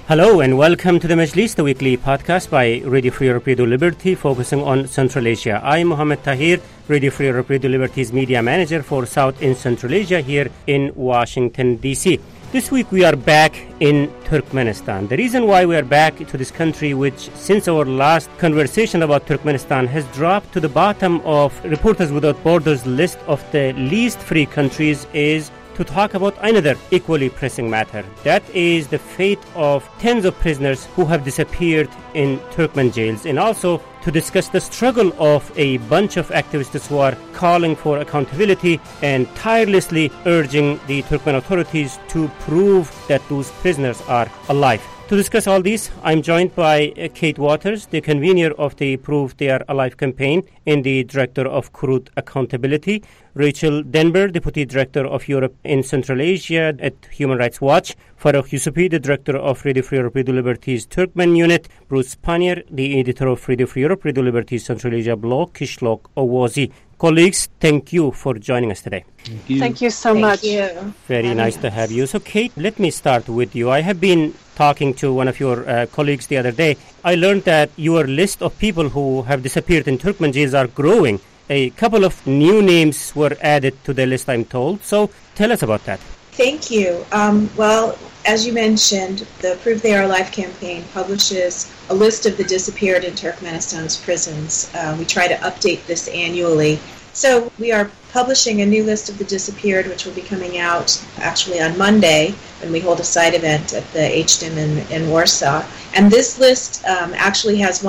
Hello and welcome to the Majlis, the weekly podcast by Radio Free Europe, Radio Liberty, focusing on Central Asia. I'm Mohammed Tahir, Radio Free Europe, Radio Liberty's media manager for South and Central Asia here in Washington, D.C. This week we are back in Turkmenistan. The reason why we are back to this country, which since our last conversation about Turkmenistan has dropped to the bottom of Reporters Without Borders list of the least free countries, is to talk about another equally pressing matter. That is the fate of tens of prisoners who have disappeared in Turkmen jails, and also to discuss the struggle of a bunch of activists who are calling for accountability and tirelessly urging the Turkmen authorities to prove that those prisoners are alive. To discuss all this, I'm joined by Kate Waters, the convener of the Prove They Are Alive campaign and the director of Kurd Accountability, Rachel Denber, Deputy Director of Europe in Central Asia at Human Rights Watch, Farrokh Yousufi, the Director of Radio Free Europe, Radio Liberty's Turkmen Unit, Bruce Pannier, the Editor of Radio Free Europe, Radio Liberty's Central Asia blog, Kishlock Owazi. Colleagues, thank you for joining us today. Thank you so much. Very nice to have you. So, Kate, let me start with you. I have been talking to one of your colleagues the other day. I learned that your list of people who have disappeared in Turkmen jails are growing. A couple of new names were added to the list, I'm told. So, tell us about that. Thank you. Well, as you mentioned, the Prove They Are Alive campaign publishes a list of the disappeared in Turkmenistan's prisons. We try to update this annually. So we are publishing a new list of the disappeared, which will be coming out actually on Monday when we hold a side event at the HDIM in Warsaw. And this list actually has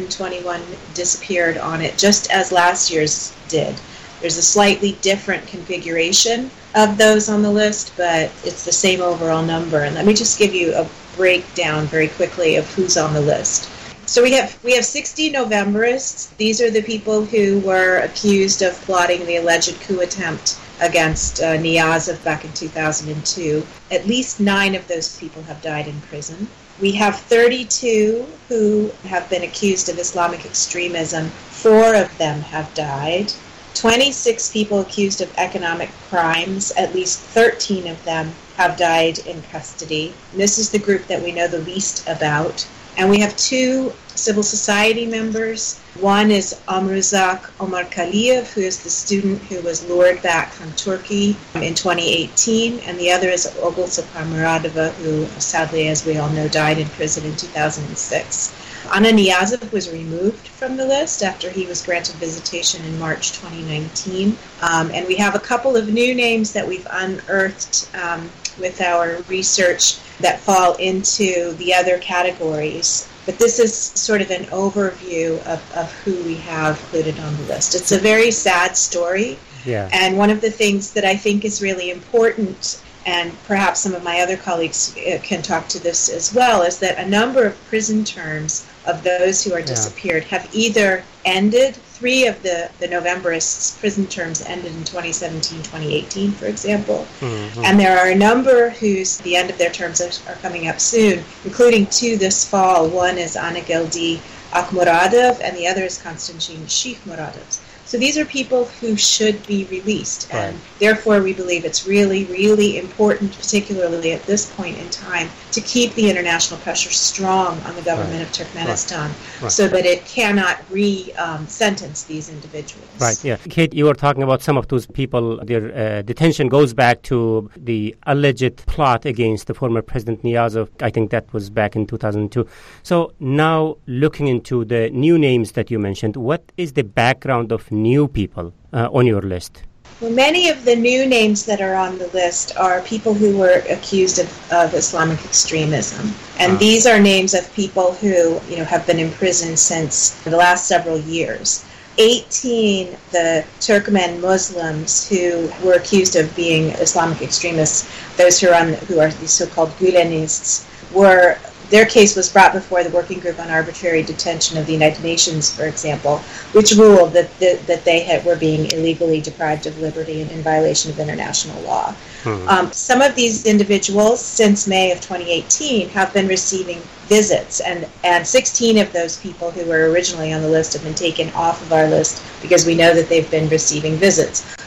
121 disappeared on it, just as last year's did. There's a slightly different configuration of those on the list, but it's the same overall number. And let me just give you a breakdown very quickly of who's on the list. So we have 60 Novemberists. These are the people who were accused of plotting the alleged coup attempt against Niyazov back in 2002. At least 9 of those people have died in prison. We have 32 who have been accused of Islamic extremism. 4 of them have died. 26 people accused of economic crimes. At least 13 of them have died in custody. And this is the group that we know the least about. And we have 2 civil society members. One is Amruzak Omarkaliyev, who is the student who was lured back from Turkey in 2018, and the other is Ogul Muradova, who sadly, as we all know, died in prison in 2006. Ana Niyazov was removed from the list after he was granted visitation in March 2019. And we have a couple of new names that we've unearthed with our research that fall into the other categories. But this is sort of an overview of who we have included on the list. It's a very sad story. Yeah. And one of the things that I think is really important, and perhaps some of my other colleagues can talk to this as well, is that a number of prison terms of those who are disappeared have either ended. 3 of the Novemberists' prison terms ended in 2017, 2018, for example. Mm-hmm. And there are a number whose the end of their terms are coming up soon, including 2 this fall. One is Anageldi Akmuradov, and the other is Konstantin Sheikh-Muradov. So these are people who should be released, and therefore we believe it's really, really important, particularly at this point in time, to keep the international pressure strong on the government of Turkmenistan so that it cannot re-sentence these individuals. Right, yeah. Kate, you were talking about some of those people. Their detention goes back to the alleged plot against the former President Niyazov. I think that was back in 2002. So now looking into the new names that you mentioned, what is the background of new people on your list? Well, many of the new names that are on the list are people who were accused of Islamic extremism. And these are names of people who, have been in prison since the last several years. 18, the Turkmen Muslims who were accused of being Islamic extremists, those who are the so-called Gülenists, their case was brought before the Working Group on Arbitrary Detention of the United Nations, for example, which ruled that they were being illegally deprived of liberty in violation of international law. Some of these individuals, since May of 2018, have been receiving visits, and 16 of those people who were originally on the list have been taken off of our list because we know that they've been receiving visits,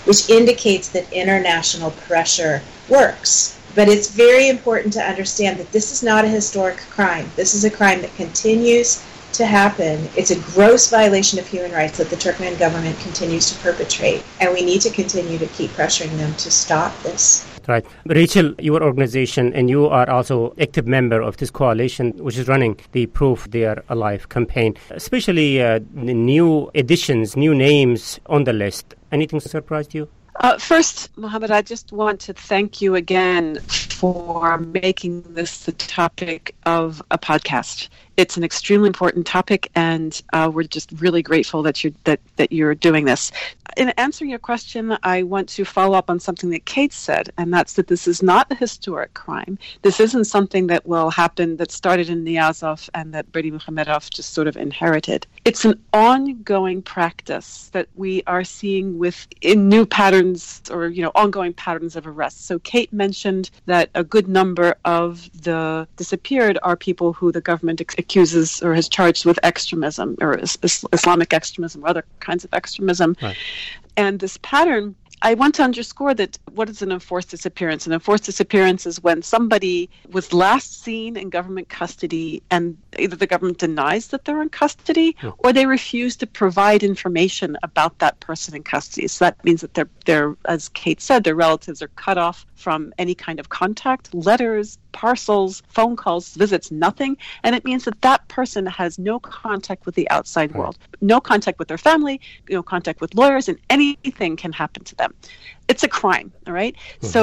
which indicates that international pressure works. But it's very important to understand that this is not a historic crime. This is a crime that continues to happen. It's a gross violation of human rights that the Turkmen government continues to perpetrate, and we need to continue to keep pressuring them to stop this. Right. Rachel, your organization, and you are also active member of this coalition, which is running the Proof They Are Alive campaign, especially the new additions, new names on the list. Anything surprised you? First, Mohammed, I just want to thank you again for making this the topic of a podcast. It's an extremely important topic, and we're just really grateful that you're doing this. In answering your question, I want to follow up on something that Kate said, and that's that this is not a historic crime. This isn't something that will happen, that started in Niyazov and that Berdimuhamedov just sort of inherited. It's an ongoing practice that we are seeing in new patterns or, ongoing patterns of arrests. So Kate mentioned that a good number of the disappeared are people who the government accuses or has charged with extremism or Islamic extremism or other kinds of extremism. Right. And this pattern, I want to underscore that what is an enforced disappearance? An enforced disappearance is when somebody was last seen in government custody and either the government denies that they're in custody or they refuse to provide information about that person in custody. So that means that they're, as Kate said, their relatives are cut off from any kind of contact, letters, parcels, phone calls, visits, nothing. And it means that that person has no contact with the outside world, no contact with their family, no contact with lawyers, and anything can happen to them. It's a crime, all right?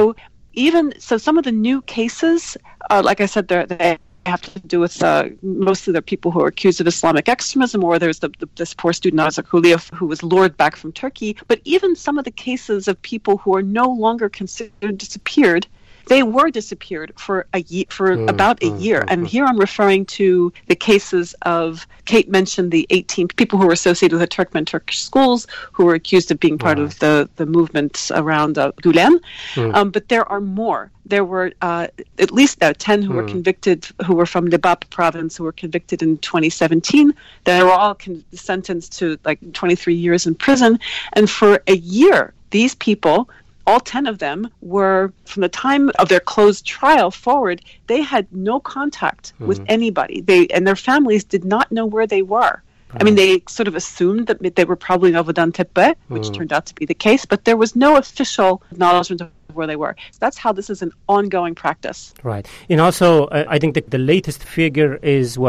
Mm-hmm. So some of the new cases, like I said, they have to do with mostly the people who are accused of Islamic extremism, or there's this poor student Azak Huliyev who was lured back from Turkey. But even some of the cases of people who are no longer considered disappeared, they were disappeared for about a year. And here I'm referring to the cases of, Kate mentioned the 18 people who were associated with the Turkmen Turkish schools who were accused of being part of the movement around Gulen. But there are more. There were at least 10 who were convicted, who were from Lebap province, who were convicted in 2017. They were all sentenced to 23 years in prison. And for a year, these people, all 10 of them, were, from the time of their closed trial forward, they had no contact with anybody. And their families did not know where they were. I mean, they sort of assumed that they were probably in Ovadan Tepe, which turned out to be the case, but there was no official acknowledgement of where they were. So that's how this is an ongoing practice. Right. And also, I think the latest figure is,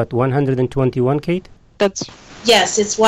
121, Kate? Yes, it's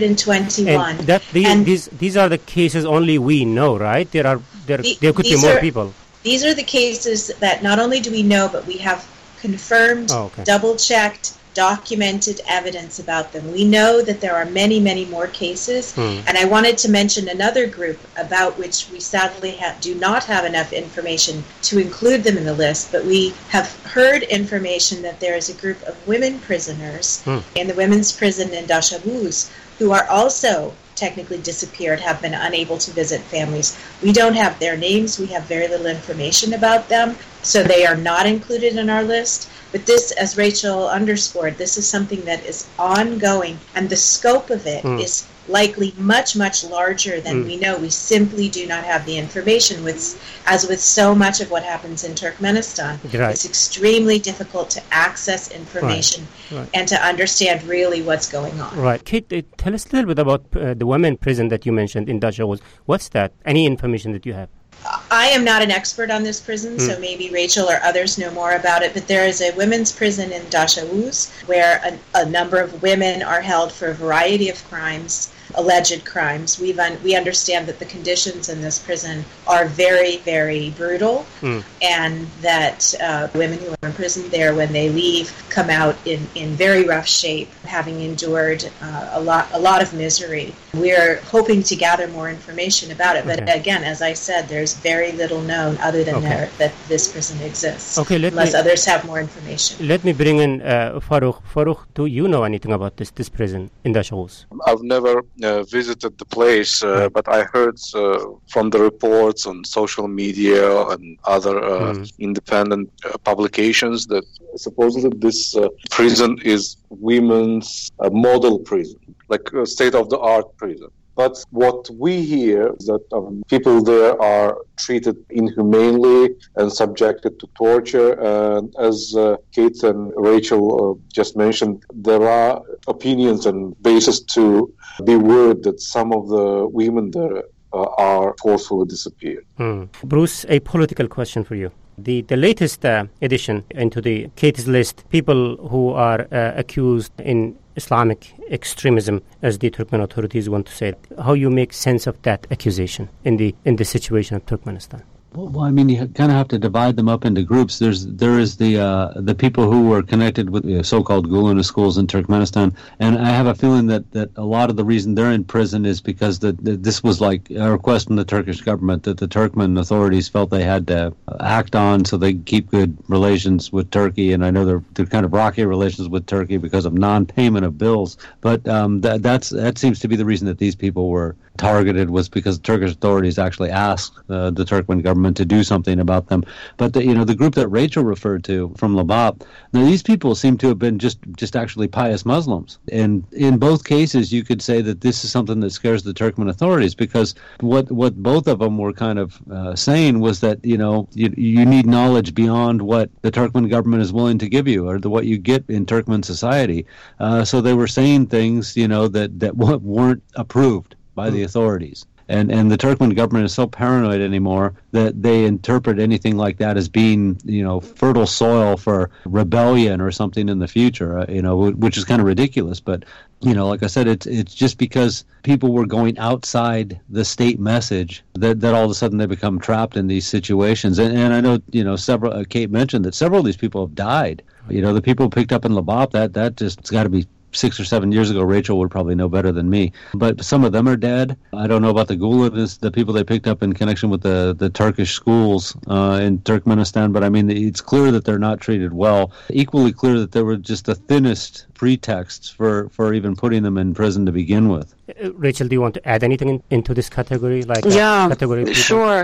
121. And these are the cases only we know, right? There could be more people. These are the cases that not only do we know, but we have confirmed, double-checked, documented evidence about them. We know that there are many, many more cases, and I wanted to mention another group about which we sadly do not have enough information to include them in the list, but we have heard information that there is a group of women prisoners in the women's prison in Dashavuz who are also technically disappeared, have been unable to visit families. We don't have their names. We have very little information about them, so they are not included in our list. But this, as Rachel underscored, this is something that is ongoing, and the scope of it is likely much, much larger than we know. We simply do not have the information. As with so much of what happens in Turkmenistan, it's extremely difficult to access information and to understand really what's going on. Right. Kate, tell us a little bit about the women prison that you mentioned in Dashavuz. What's that? Any information that you have? I am not an expert on this prison, so maybe Rachel or others know more about it, but there is a women's prison in Dashavuz where a number of women are held for a variety of crimes, alleged crimes. We understand that the conditions in this prison are very, very brutal, and that women who are imprisoned there, when they leave, come out in very rough shape, having endured a lot of misery. We're hoping to gather more information about it, but again, as I said, there's very little known other than that this prison exists, unless others have more information. Let me bring in Farouk. Farouk, do you know anything about this prison in Dashavuz? I've never visited the place, but I heard from the reports on social media and other independent publications that supposedly this prison is women's model prison, like a state-of-the-art prison. But what we hear is that people there are treated inhumanely and subjected to torture. And as Kate and Rachel just mentioned, there are opinions and basis to be worried that some of the women there are forcefully disappeared. Bruce, a political question for you. The latest addition into the Kate's list, people who are accused in Islamic extremism, as the Turkmen authorities want to say. How you make sense of that accusation in the situation of Turkmenistan? Well, I mean, you kind of have to divide them up into groups. There is the people who were connected with the so-called Gulani schools in Turkmenistan, and I have a feeling that a lot of the reason they're in prison is because this was like a request from the Turkish government that the Turkmen authorities felt they had to act on so they keep good relations with Turkey. And I know they're kind of rocky relations with Turkey because of non-payment of bills. But that seems to be the reason that these people were targeted, was because Turkish authorities actually asked the Turkmen government to do something about them. But the group that Rachel referred to from Lebap, now these people seem to have been just actually pious Muslims. And in both cases, you could say that this is something that scares the Turkmen authorities, because what both of them were kind of saying was that, you need knowledge beyond what the Turkmen government is willing to give you, or what you get in Turkmen society. So they were saying things, that weren't approved by the authorities. And the Turkmen government is so paranoid anymore that they interpret anything like that as being, fertile soil for rebellion or something in the future, which is kind of ridiculous. But, like I said, it's just because people were going outside the state message that all of a sudden they become trapped in these situations. And I know, several, Kate mentioned that several of these people have died. The people picked up in Lebap, that just, it's got to be 6 or 7 years ago. Rachel would probably know better than me. But some of them are dead. I don't know about the Gulans, the people they picked up in connection with the Turkish schools in Turkmenistan. But I mean, it's clear that they're not treated well. Equally clear that they were just the thinnest pretexts for even putting them in prison to begin with. Rachel, do you want to add anything into this category? Category sure.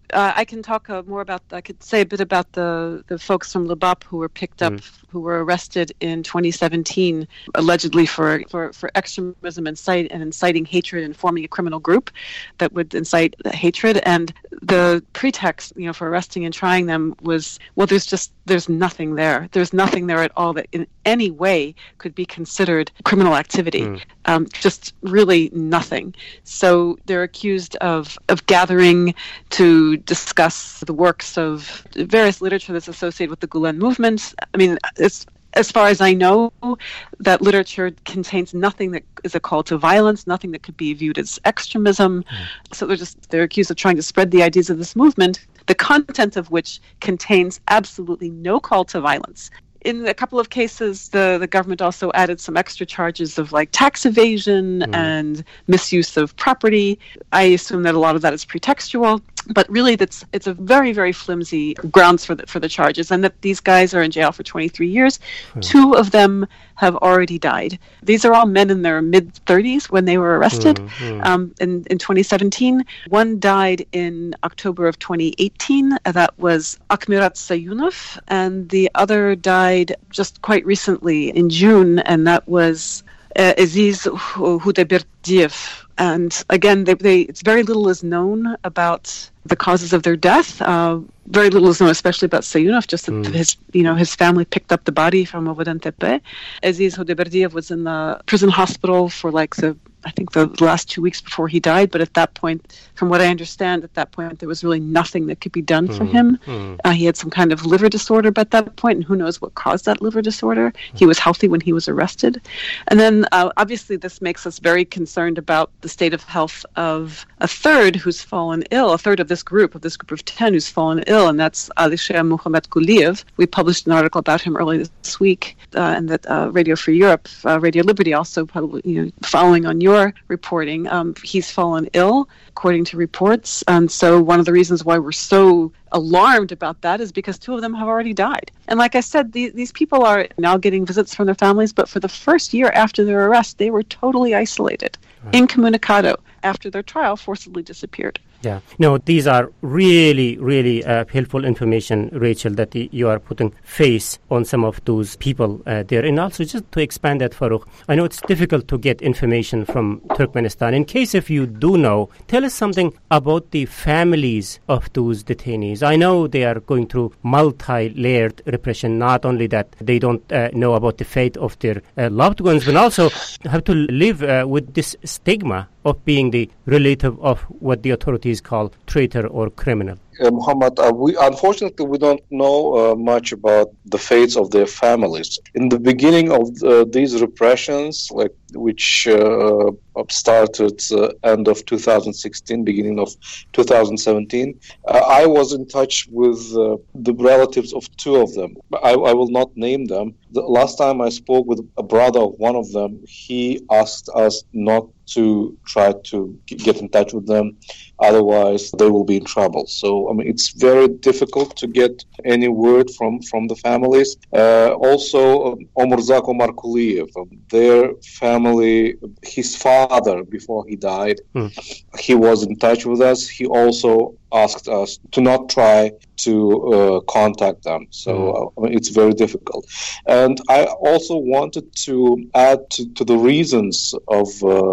I can talk more about, I could say a bit about the folks from Lebap who were picked up, who were arrested in 2017, allegedly for extremism and inciting hatred and forming a criminal group that would incite hatred. And the pretext, for arresting and trying them was, well, there's nothing there. There's nothing there at all that in any way could be considered criminal activity. Just really nothing. So they're accused of gathering to discuss the works of various literature that's associated with the Gulen movement. I mean, as far as I know, that literature contains nothing that is a call to violence, nothing that could be viewed as extremism. So they're accused of trying to spread the ideas of this movement, the content of which contains absolutely no call to violence. In a couple of cases, the government also added some extra charges of tax evasion and misuse of property. I assume that a lot of that is pretextual, but really it's a very, very flimsy grounds for the charges, and that these guys are in jail for 23 years. 2 of them have already died. These are all men in their mid-30s when they were arrested in 2017. One died in October of 2018. That was Akmirat Sayunov, and the other died just quite recently in June, and that was Aziz Hudeberdiev. And again, it's very little is known about the causes of their death. Very little is known, especially about Sayunov, just that his family picked up the body from Ovadan Tepe. Aziz Hudeberdiev was in the prison hospital for the last 2 weeks before he died. But at that point, from what I understand, there was really nothing that could be done for him. He had some kind of liver disorder at that point, and who knows what caused that liver disorder. He was healthy when he was arrested. And then, obviously, this makes us very concerned about the state of health of a third who's fallen ill, a third of this group of 10 who's fallen ill, and that's Alisher Muhammad Guliev. We published an article about him earlier this week, and that Radio Free Europe, Radio Liberty also probably, following on your reporting, he's fallen ill, according to reports. And so one of the reasons why we're so alarmed about that is because 2 of them have already died. And like I said, these people are now getting visits from their families, but for the first year after their arrest, they were totally isolated, incommunicado. after their trial, forcibly disappeared. Yeah. No, these are really, really helpful information, Rachel, that you are putting face on some of those people there. And also, just to expand that, Farrukh, I know it's difficult to get information from Turkmenistan. In case if you do know, tell us something about the families of those detainees. I know they are going through multi-layered repression, not only that they don't know about the fate of their loved ones, but also have to live with this stigma of being the relative of what the authorities call traitor or criminal. Muhammad, unfortunately, we don't know much about the fates of their families. In the beginning of these repressions, which started end of 2016, beginning of 2017, I was in touch with the relatives of two of them. I will not name them. The last time I spoke with a brother of one of them, he asked us not to try to get in touch with them, otherwise they will be in trouble. So, it's very difficult to get any word from the families. Also, Omurzak Omar Kuliyev, their family, his father, before he died, he was in touch with us. He also asked us to not try to contact them. So, it's very difficult. And I also wanted to add to the reasons of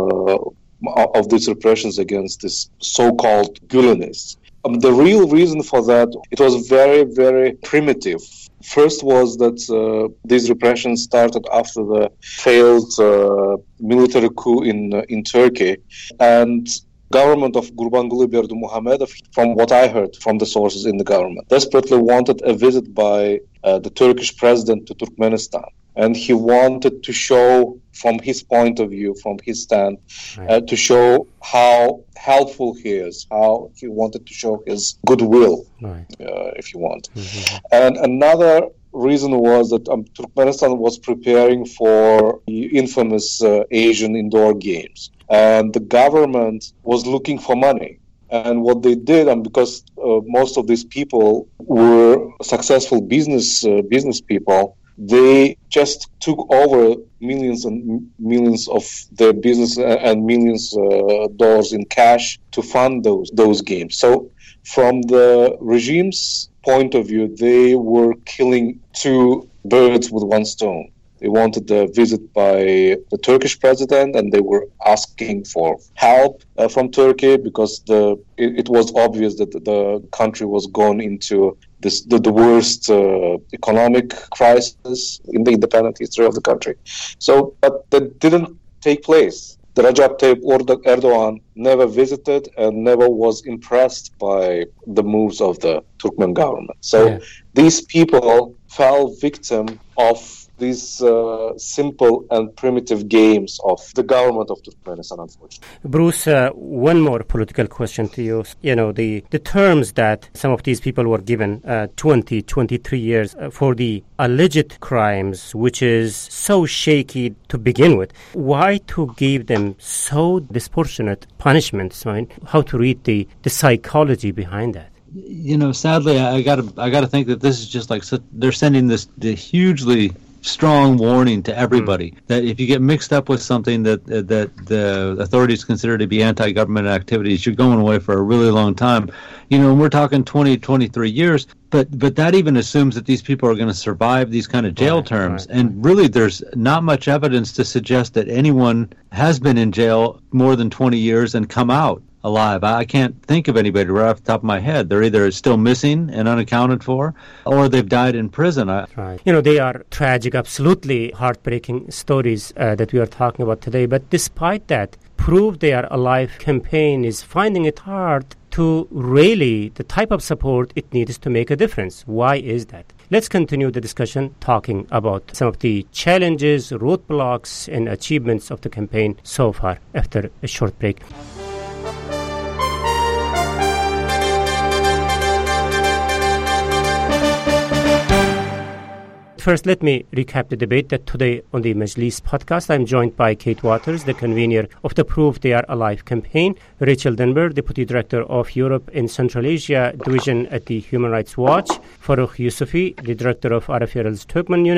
these repressions against this so-called Gülenists. The real reason for that, it was very, very primitive. First was that these repressions started after the failed military coup in Turkey, and government of Gurbanguly Berdimuhamedov, from what I heard from the sources in the government, desperately wanted a visit by the Turkish president to Turkmenistan. And he wanted to show, from his point of view, from his stand, to show how helpful he is, how he wanted to show his goodwill, if you want. And another reason was that Turkmenistan was preparing for the infamous Asian indoor games. And the government was looking for money. And what they did, and because most of these people were successful business people, they just took over millions and millions of their business and millions dollars in cash to fund those games. So from the regime's point of view, they were killing two birds with one stone. They wanted a visit by the Turkish president, and they were asking for help from Turkey because it was obvious that the country was going into the worst economic crisis in the independent history of the country. So, but that didn't take place. The Recep Tayyip Erdogan never visited and never was impressed by the moves of the Turkmen government. So these people fell victim of these simple and primitive games of the government of Turkmenistan, unfortunately. Bruce, one more political question to you. You know, the terms that some of these people were given, 20, 23 years for the alleged crimes, which is so shaky to begin with. Why to give them so disproportionate punishments? I mean, how to read the psychology behind that? You know, sadly, I gotta think that this is just like they're sending the hugely strong warning to everybody that if you get mixed up with something that the authorities consider to be anti-government activities, you're going away for a really long time. You know, we're talking 20, 23 years, but that even assumes that these people are going to survive these kind of jail terms. And really, there's not much evidence to suggest that anyone has been in jail more than 20 years and come out alive. I can't think of anybody right off the top of my head. They're either still missing and unaccounted for, or they've died in prison. You know, they are tragic, absolutely heartbreaking stories that we are talking about today. But despite that, Prove They Are Alive campaign is finding it hard to really the type of support it needs to make a difference. Why is that? Let's continue the discussion talking about some of the challenges, roadblocks, and achievements of the campaign so far after a short break. First, let me recap the debate that today on the Majlis podcast, I'm joined by Kate Waters, the convener of the Prove They Are Alive campaign, Rachel Denber, Deputy Director of Europe and Central Asia Division at the Human Rights Watch, Farrukh Yousufi, the Director of RFRL's Turkmen Unit,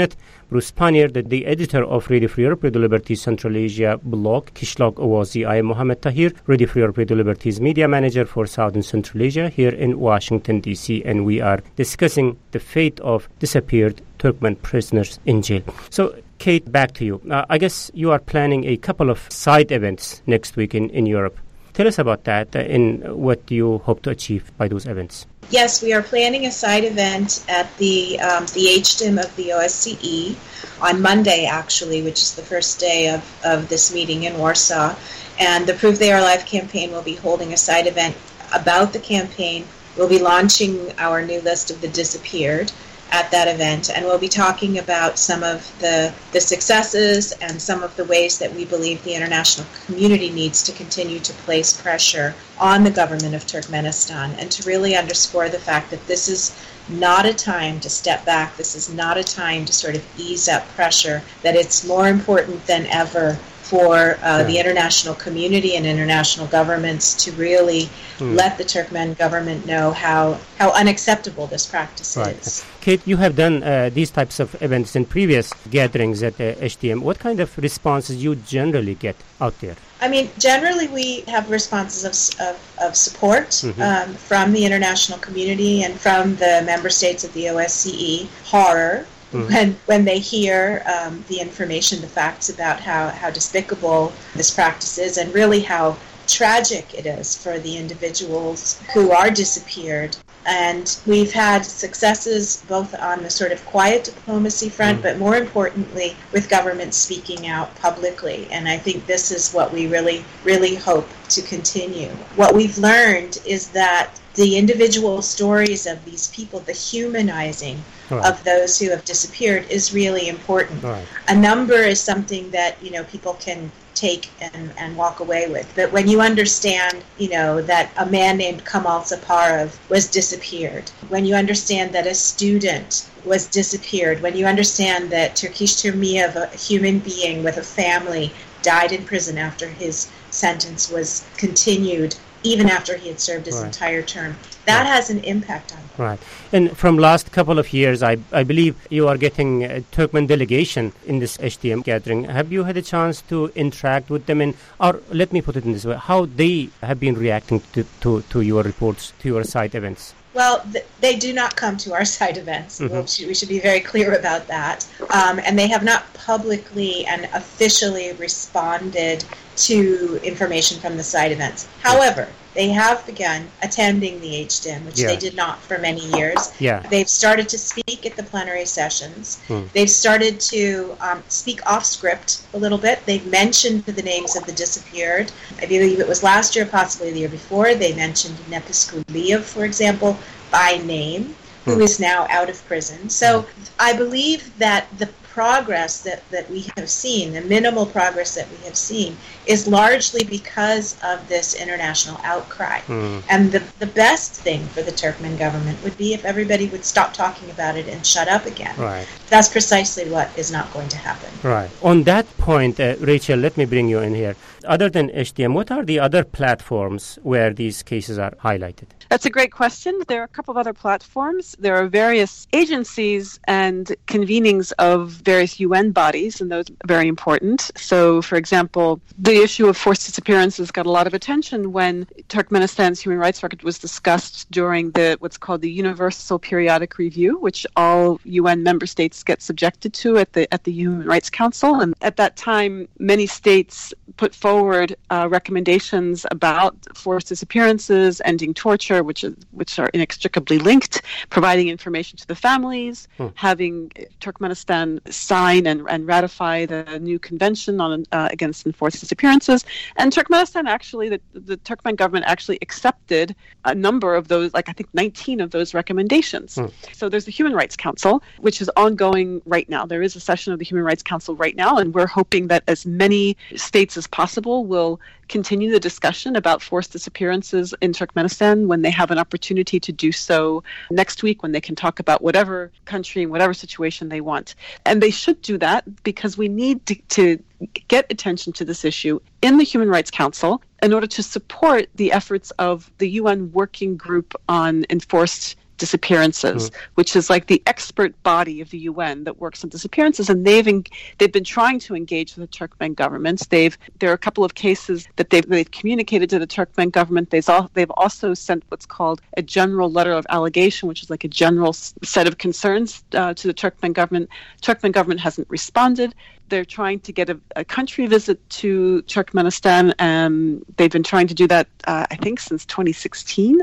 Bruce Pannier, the editor of Radio Free Europe, Radio Liberty's Central Asia blog, Kishlog Awazi. I am Mohammed Tahir, Radio Free Europe, Radio Liberty's media manager for South and Central Asia here in Washington, D.C., and we are discussing the fate of disappeared Turkmen prisoners in jail. So, Kate, back to you. I guess you are planning a couple of side events next week in Europe. Tell us about that and what you hope to achieve by those events. Yes, we are planning a side event at the HDIM of the OSCE on Monday, actually, which is the first day of this meeting in Warsaw. And the Prove They Are Alive campaign will be holding a side event about the campaign. We'll be launching our new list of the disappeared at that event, and we'll be talking about some of the successes and some of the ways that we believe the international community needs to continue to place pressure on the government of Turkmenistan and to really underscore the fact that this is not a time to step back. This is not a time to sort of ease up pressure, that it's more important than ever for the international community and international governments to really let the Turkmen government know how unacceptable this practice is. Kate, you have done these types of events in previous gatherings at HDM. What kind of responses you generally get out there? I mean, generally we have responses of support from the international community and from the member states of the OSCE, horror, when they hear the information, the facts about how despicable this practice is, and really how tragic it is for the individuals who are disappeared. And we've had successes both on the sort of quiet diplomacy front, but more importantly with governments speaking out publicly. And I think this is what we really, really hope to continue. What we've learned is that the individual stories of these people, the humanizing of those who have disappeared, is really important. A number is something that, people can take and walk away with. But when you understand, that a man named Kamal Saparov was disappeared, when you understand that a student was disappeared, when you understand that Turkish Turmiev, a human being with a family, died in prison after his sentence was continued, even after he had served his entire term, that has an impact on him. Right. And from last couple of years, I believe you are getting a Turkmen delegation in this HDM gathering. Have you had a chance to interact with them, or let me put it in this way, how they have been reacting to your reports, to your side events? Well, they do not come to our side events. We should be very clear about that. And they have not publicly and officially responded to information from the side events. However, they have begun attending the HDIM, which they did not for many years. They've started to speak at the plenary sessions. They've started to speak off script a little bit. They've mentioned the names of the disappeared. I believe it was last year, possibly the year before. They mentioned Nepis Kuliyev, for example, by name, who is now out of prison. So I believe that the progress that we have seen, the minimal progress that we have seen, is largely because of this international outcry. And the best thing for the Turkmen government would be if everybody would stop talking about it and shut up again. That's precisely what is not going to happen. On that point, Rachel, let me bring you in here. Other than HDM, what are the other platforms where these cases are highlighted? That's a great question. There are a couple of other platforms. There are various agencies and convenings of various UN bodies, and those are very important. So, for example, the issue of forced disappearances got a lot of attention when Turkmenistan's human rights record was discussed during what's called the Universal Periodic Review, which all UN member states get subjected to at the Human Rights Council. And at that time, many states put forward recommendations about forced disappearances, ending torture, which are inextricably linked, providing information to the families, having Turkmenistan sign and ratify the new convention on against enforced disappearances. And Turkmenistan actually, the Turkmen government actually accepted a number of those, I think 19 of those recommendations. So there's the Human Rights Council, which is ongoing right now. There is a session of the Human Rights Council right now, and we're hoping that as many states as possible will continue the discussion about forced disappearances in Turkmenistan when they have an opportunity to do so next week, when they can talk about whatever country and whatever situation they want. And they should do that because we need to get attention to this issue in the Human Rights Council in order to support the efforts of the UN Working Group on Enforced Disappearances, which is like the expert body of the UN that works on disappearances, and they've been trying to engage with the Turkmen government. There are a couple of cases that they've communicated to the Turkmen government. They've also sent what's called a general letter of allegation, which is like a general set of concerns to the Turkmen government. Turkmen government hasn't responded. They're trying to get a country visit to Turkmenistan, and they've been trying to do that, I think, since 2016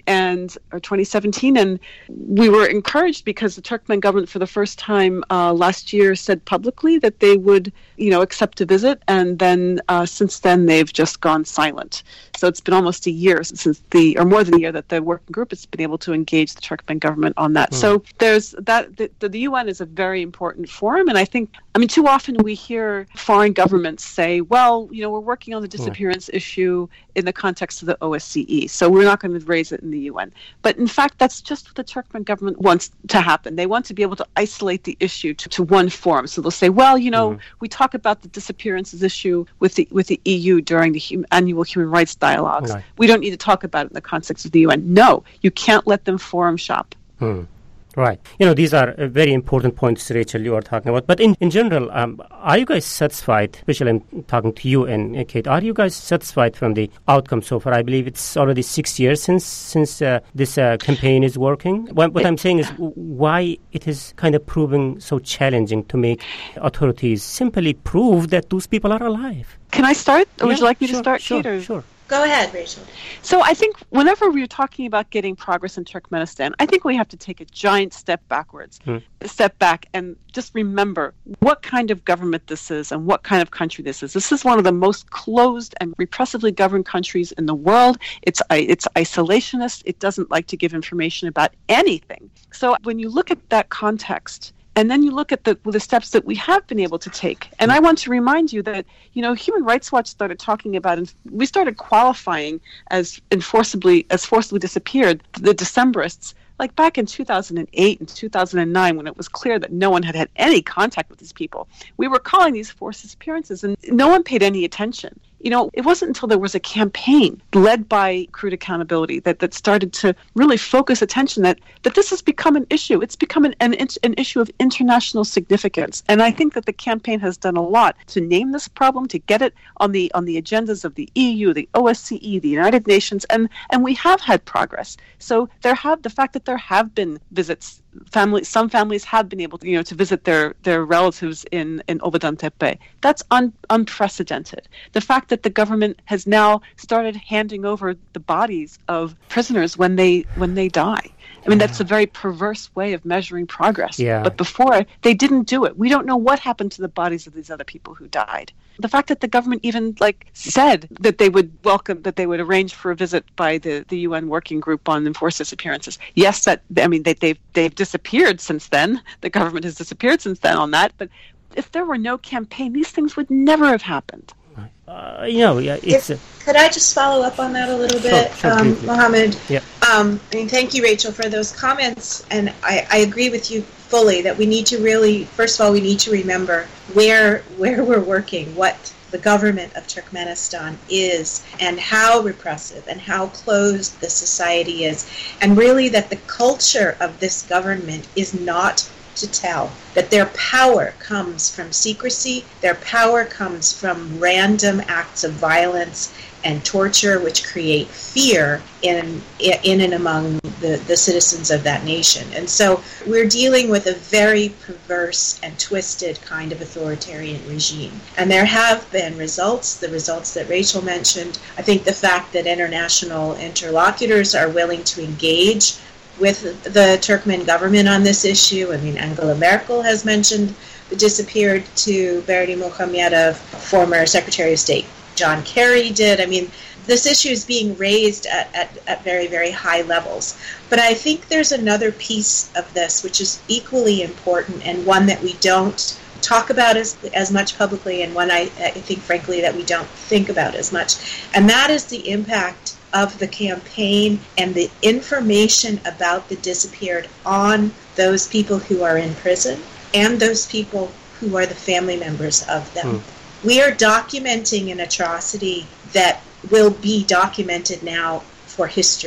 or 2017. And we were encouraged because the Turkmen government, for the first time last year, said publicly that they would, accept a visit. And then since then, they've just gone silent. So it's been almost a year or more than a year that the working group has been able to engage the Turkmen government on that. So there's that. The UN is a very important forum, and I think, too often we hear foreign governments say, well, we're working on the disappearance issue in the context of the OSCE, so we're not going to raise it in the UN. But in fact, that's just what the Turkmen government wants to happen. They want to be able to isolate the issue to one forum. So they'll say, well, we talk about the disappearances issue with the EU during the annual human rights dialogues. Right. We don't need to talk about it in the context of the UN. No, you can't let them forum shop. Right. These are very important points, Rachel, you are talking about. But in general, are you guys satisfied, especially I'm talking to you and Kate, are you guys satisfied from the outcome so far? I believe it's already 6 years since this campaign is working. What I'm saying is why it is kind of proving so challenging to make authorities simply prove that those people are alive. Can I start? Or would you like me to start, Kate? Sure. Go ahead, Rachel. So I think whenever we're talking about getting progress in Turkmenistan, I think we have to take a giant step backwards, a step back, and just remember what kind of government this is and what kind of country this is. This is one of the most closed and repressively governed countries in the world. It's isolationist. It doesn't like to give information about anything. So when you look at that context, and then you look at the steps that we have been able to take. And I want to remind you that, Human Rights Watch started talking about, and we started qualifying as forcibly disappeared, the Decembrists, like back in 2008 and 2009, when it was clear that no one had any contact with these people. We were calling these forced disappearances, and no one paid any attention. It wasn't until there was a campaign led by Crude Accountability that started to really focus attention that this has become an issue. It's become an issue of international significance. And I think that the campaign has done a lot to name this problem, to get it on the agendas of the EU, the OSCE, the United Nations, and we have had progress. So the fact that there have been visits, some families have been able to, to visit their relatives in Obadan Tepe. That's unprecedented. The fact that the government has now started handing over the bodies of prisoners when they die. That's a very perverse way of measuring progress. Yeah. But before, they didn't do it. We don't know what happened to the bodies of these other people who died. The fact that the government even said that they would arrange for a visit by the UN working group on enforced disappearances. Yes, they've disappeared since then. The government has disappeared since then on that. But if there were no campaign, these things would never have happened. Could I just follow up on that a little bit, Mohammed? Yeah. Thank you, Rachel, for those comments, and I agree with you fully that we need to really, first of all, we need to remember where we're working, what the government of Turkmenistan is, and how repressive and how closed the society is, and really that the culture of this government is not to tell, that their power comes from secrecy, their power comes from random acts of violence and torture which create fear in and among the citizens of that nation. And so we're dealing with a very perverse and twisted kind of authoritarian regime. And there have been results, the results that Rachel mentioned. I think the fact that international interlocutors are willing to engage with the Turkmen government on this issue. Angela Merkel has mentioned the disappeared to Berdimuhamedov, former Secretary of State John Kerry did. This issue is being raised at very, very high levels. But I think there's another piece of this which is equally important, and one that we don't talk about as much publicly, and one I think, frankly, that we don't think about as much. And that is the impact of the campaign and the information about the disappeared on those people who are in prison and those people who are the family members of them. We are documenting an atrocity that will be documented now for history.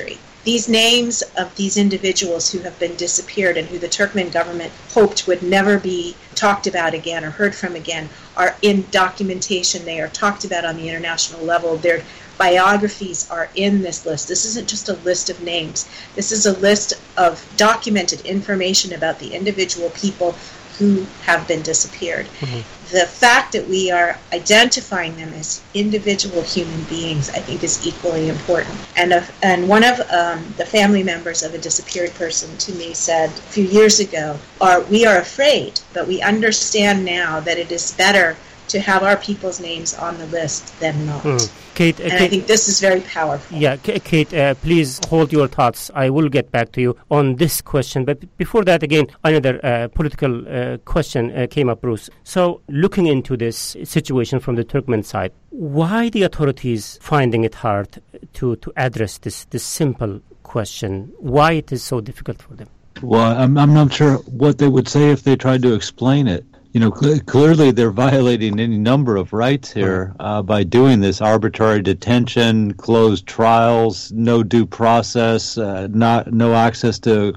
these names of these individuals who have been disappeared and who the Turkmen government hoped would never be talked about again or heard from again are in documentation. They are talked about on the international level. Their biographies are in this list. This isn't just a list of names. This is a list of documented information about the individual people who have been disappeared. Mm-hmm. The fact that we are identifying them as individual human beings, I think, is equally important. And one of the family members of a disappeared person to me said a few years ago, we are afraid, but we understand now that it is better to have our people's names on the list than not. Kate, I think this is very powerful. Yeah, Kate, please hold your thoughts. I will get back to you on this question. But before that, again, another political question came up, Bruce. So looking into this situation from the Turkmen side, why the authorities finding it hard to address this simple question? Why it is so difficult for them? Well, I'm not sure what they would say if they tried to explain it. You know, clearly they're violating any number of rights here by doing this arbitrary detention, closed trials, no due process, no access to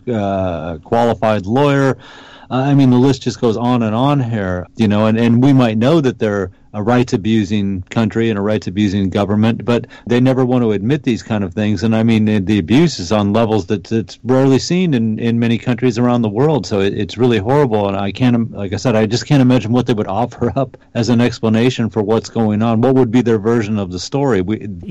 a qualified lawyer. I mean, the list just goes on and on here, you know, and we might know that they're a rights-abusing country and a rights-abusing government, but they never want to admit these kind of things. And I mean, the abuse is on levels that's rarely seen in many countries around the world. So it's really horrible. And I can't, like I said, I just can't imagine what they would offer up as an explanation for what's going on. What would be their version of the story?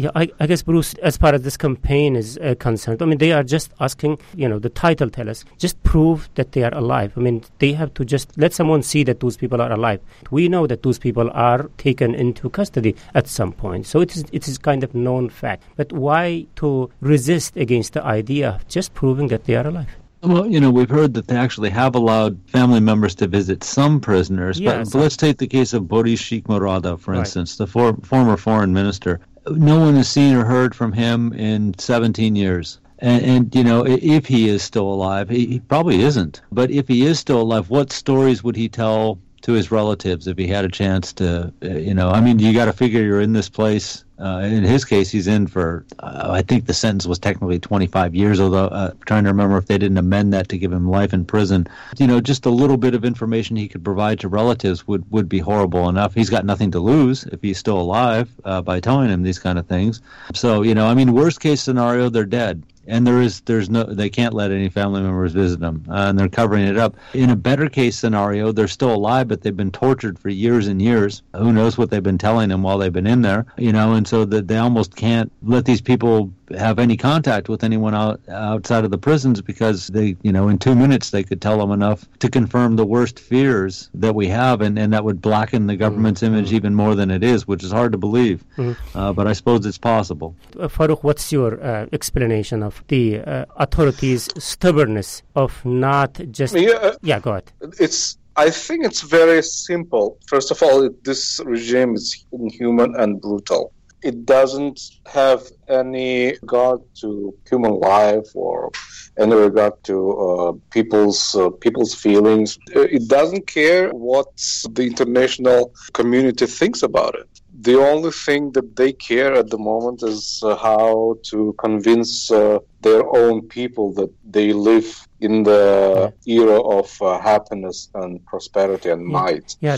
I guess, Bruce, as far as this campaign is concerned, I mean, they are just asking, you know, the title tell us, just prove that they are alive. I mean, they have to just let someone see that those people are alive. We know that those people are taken into custody at some point. So it is kind of known fact. But why to resist against the idea of just proving that they are alive? Well, you know, we've heard that they actually have allowed family members to visit some prisoners. But let's take the case of Boris Shikmurada, for instance, the former foreign minister. No one has seen or heard from him in 17 years. And, you know, if he is still alive, he probably isn't. But if he is still alive, what stories would he tell to his relatives if he had a chance to, you know, I mean, you got to figure you're in this place. In his case, he's in for, I think the sentence was technically 25 years, although trying to remember if they didn't amend that to give him life in prison. You know, just a little bit of information he could provide to relatives would be horrible enough. He's got nothing to lose if he's still alive by telling him these kind of things. So, you know, I mean, worst case scenario, they're dead. And they can't let any family members visit them, and they're covering it up. In a better case scenario, they're still alive, but they've been tortured for years and years. Who knows what they've been telling them while they've been in there, you know, and so that they almost can't let these people have any contact with anyone outside of the prisons because they, you know, in 2 minutes they could tell them enough to confirm the worst fears that we have, and that would blacken the government's image even more than it is, which is hard to believe. But I suppose it's possible. Farouk, what's your explanation of the authorities' stubbornness of not just... Yeah, go ahead. I think it's very simple. First of all, this regime is inhuman and brutal. It doesn't have any regard to human life or any regard to people's feelings. It doesn't care what the international community thinks about it. The only thing that they care at the moment is how to convince their own people that they live in the era of happiness and prosperity and might. Yeah,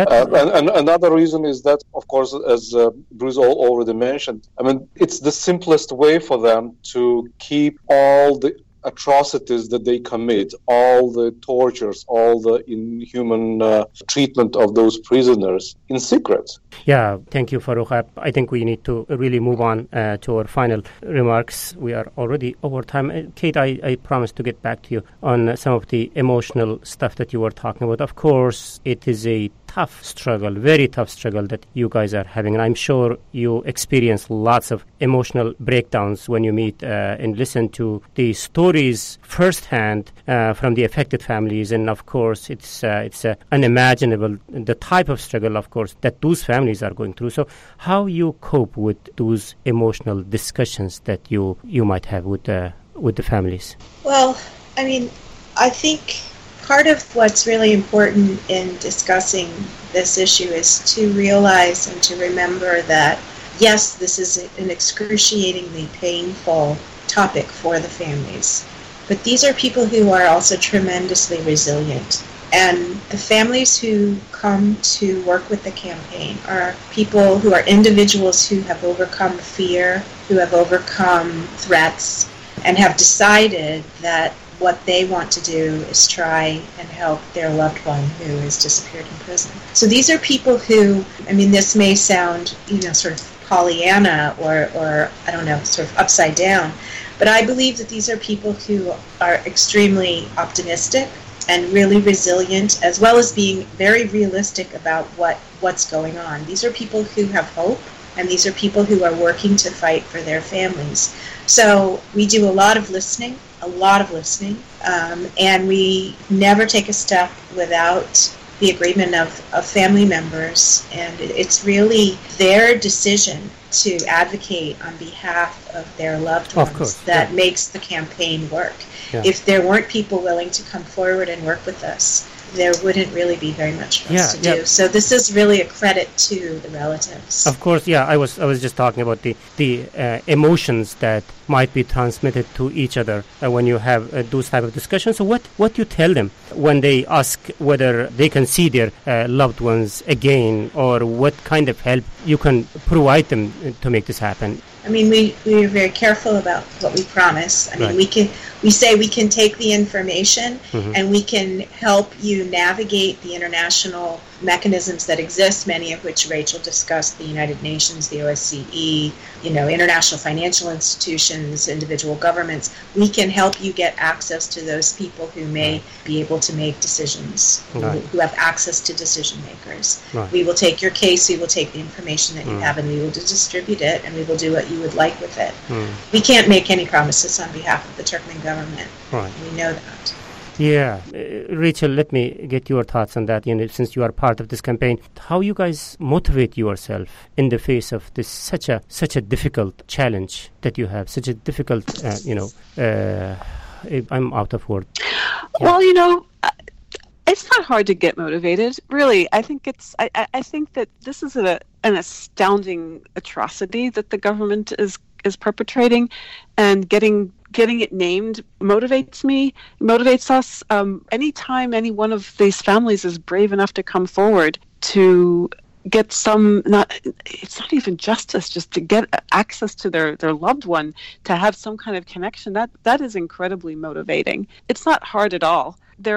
and another reason is that, of course, as Bruce already mentioned, I mean, it's the simplest way for them to keep all the atrocities that they commit, all the tortures, all the inhuman treatment of those prisoners in secret. Yeah, thank you, Farouk. I think we need to really move on to our final remarks. We are already over time. Kate, I promised to get back to you on some of the emotional stuff that you were talking about. Of course, it is a tough struggle, very tough struggle that you guys are having. And I'm sure you experience lots of emotional breakdowns when you meet and listen to the stories firsthand from the affected families. And of course, it's unimaginable, the type of struggle, of course, that those families are going through. So how you cope with those emotional discussions that you might have with the families? Well, I mean, I think part of what's really important in discussing this issue is to realize and to remember that, yes, this is an excruciatingly painful topic for the families. But these are people who are also tremendously resilient. And the families who come to work with the campaign are people who are individuals who have overcome fear, who have overcome threats, and have decided that what they want to do is try and help their loved one who has disappeared in prison. So these are people who, I mean, this may sound, sort of Pollyanna or I don't know, sort of upside down, but I believe that these are people who are extremely optimistic and really resilient, as well as being very realistic about what's going on. These are people who have hope, and these are people who are working to fight for their families. So we do a lot of listening, and we never take a step without the agreement of family members, and it's really their decision to advocate on behalf of their loved ones that makes the campaign work. Yeah. If there weren't people willing to come forward and work with us, there wouldn't really be very much for us to do. So this is really a credit to the relatives. Of course, I was just talking about the emotions that might be transmitted to each other when you have those type of discussions. So what you tell them when they ask whether they can see their loved ones again, or what kind of help you can provide them to make this happen? I mean, we are very careful about what we promise. I mean, we say we can take the information and we can help you navigate the international mechanisms that exist, many of which Rachel discussed: the United Nations, the OSCE, international financial institutions, individual governments. We can help you get access to those people who may be able to make decisions, who have access to decision makers. We will take your case, we will take the information that you have, and we will distribute it, and we will do what you would like with it. We can't make any promises on behalf of the Turkmen government. We know that. Yeah. Rachel, let me get your thoughts on that. Since you are part of this campaign, how you guys motivate yourself in the face of this such a difficult challenge that you have, such a difficult, I'm out of words. Yeah. Well, it's not hard to get motivated, really. I think I think that this is an astounding atrocity that the government is perpetrating, and getting it named motivates us. Anytime any one of these families is brave enough to come forward to get it's not even justice, just to get access to their loved one, to have some kind of connection, that is incredibly motivating. It's not hard at all.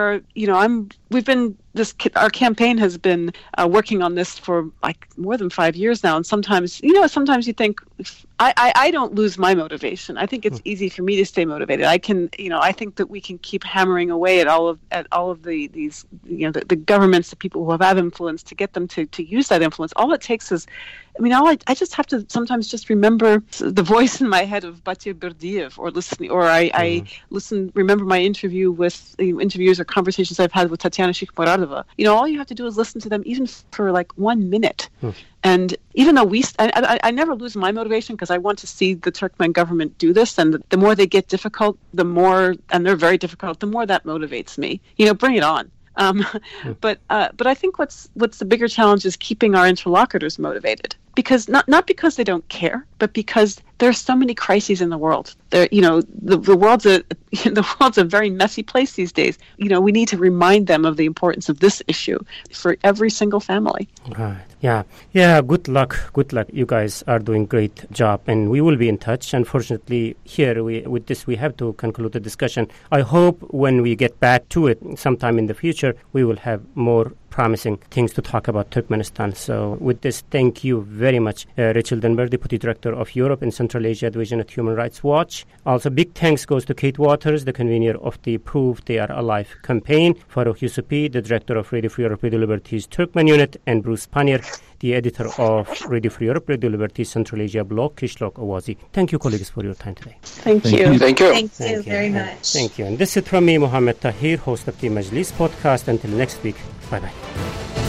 Our campaign has been working on this for like more than 5 years now, and sometimes you think, I don't lose my motivation. I think it's easy for me to stay motivated. I think that we can keep hammering away at all of these the governments, the people who have influence, to get them to use that influence. All it takes is, I just have to sometimes just remember the voice in my head of Batya Berdiev, I remember my interviews or conversations I've had with Tatiana Shikmuradova. All you have to do is listen to them, even for like 1 minute. And even though I never lose my motivation, because I want to see the Turkmen government do this, and the more they get difficult, and they're very difficult, the more that motivates me. Bring it on. But I think what's the bigger challenge is keeping our interlocutors motivated, because not because they don't care, but because there's so many crises in the world. The world's a very messy place these days. We need to remind them of the importance of this issue for every single family. Right. Yeah. Good luck. You guys are doing great job, and we will be in touch. Unfortunately, here with this we have to conclude the discussion. I hope when we get back to it sometime in the future, we will have more promising things to talk about Turkmenistan. So with this, thank you very much, Rachel Denber, Deputy Director of Europe and Central Asia Division at Human Rights Watch. Also, big thanks goes to Kate Waters, the convener of the Prove They Are Alive campaign, Farooq Yusufi, the Director of Radio Free Europe Radio Liberties Turkmen Unit, and Bruce Panier, the editor of Radio Free Europe Radio Liberties Central Asia blog, Kishlock Awazi. Thank you, colleagues, for your time today. Thank you. Thank you very much. Thank you. And this is from me, Mohammed Tahir, host of the Majlis podcast. Until next week, bye-bye.